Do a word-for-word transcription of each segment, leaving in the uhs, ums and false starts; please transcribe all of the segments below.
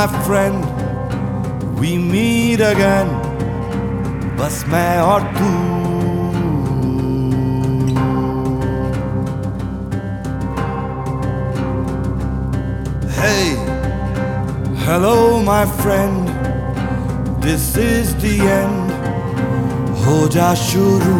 my friend, we meet again. बस मैं और तू. Hey, hello my friend, this is the end. हो जा शुरू.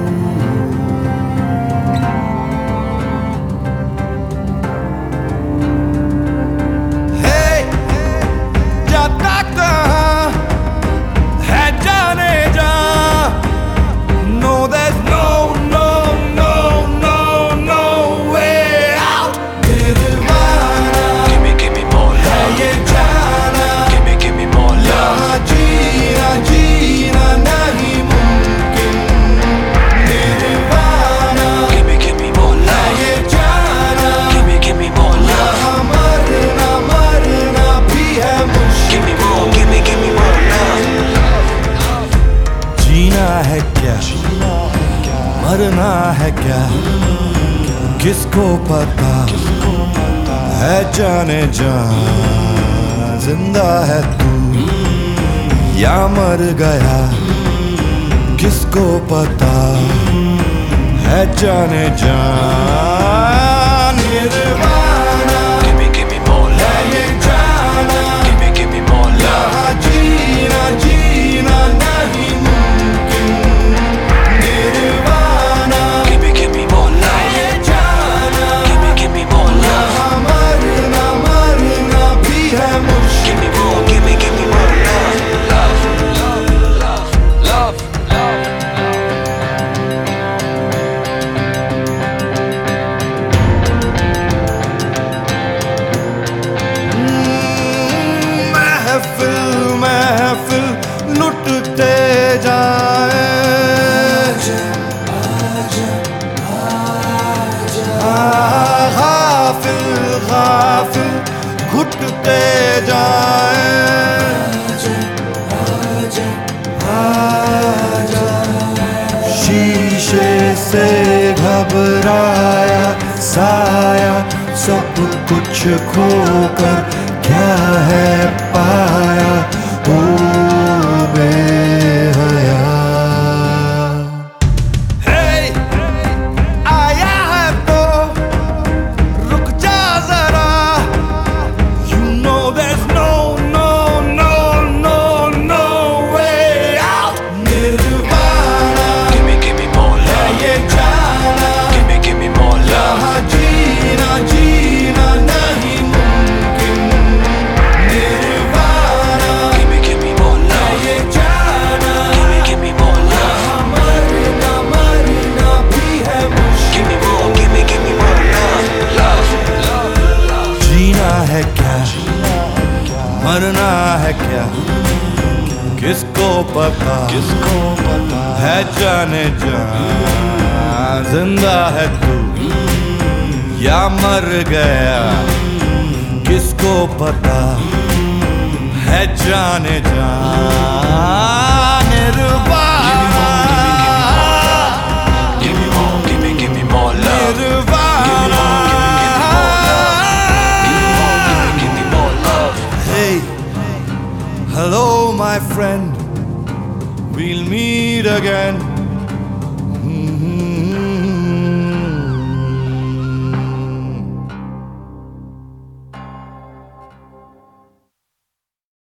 है क्या मरना है क्या किसको पता है जाने जा जिंदा है तू या मर गया किसको पता है जाने जा. Nirvana gimme gimme more love ये जाना gimme gimme more love जीना जीना नहीं लुटते जाए. गाफिल गाफिल घुटते जाए. शीशे से घबराया साया सब कुछ खोकर क्या है पाया. ओ बेहया hey, आया है तो रुक जा जरा. You know there's no no no no no way out. Nirvana gimme gimme more love ये जाना gimme gimme more love जीना जीना नहीं मुमकिन. Nirvana gimme gimme more love ये जाना gimme gimme more love मरना मरना भी है मुश्किल. gimme more gimme gimme more love love. जीना है क्या मरना है क्या किसको पता किसको पता है जाने जा जिंदा है तू या मर गया किसको पता है जाने जा. Nirvana gimme more gimme gimme more love nirvana gimme more love. Hey, hello my friend, we'll meet again.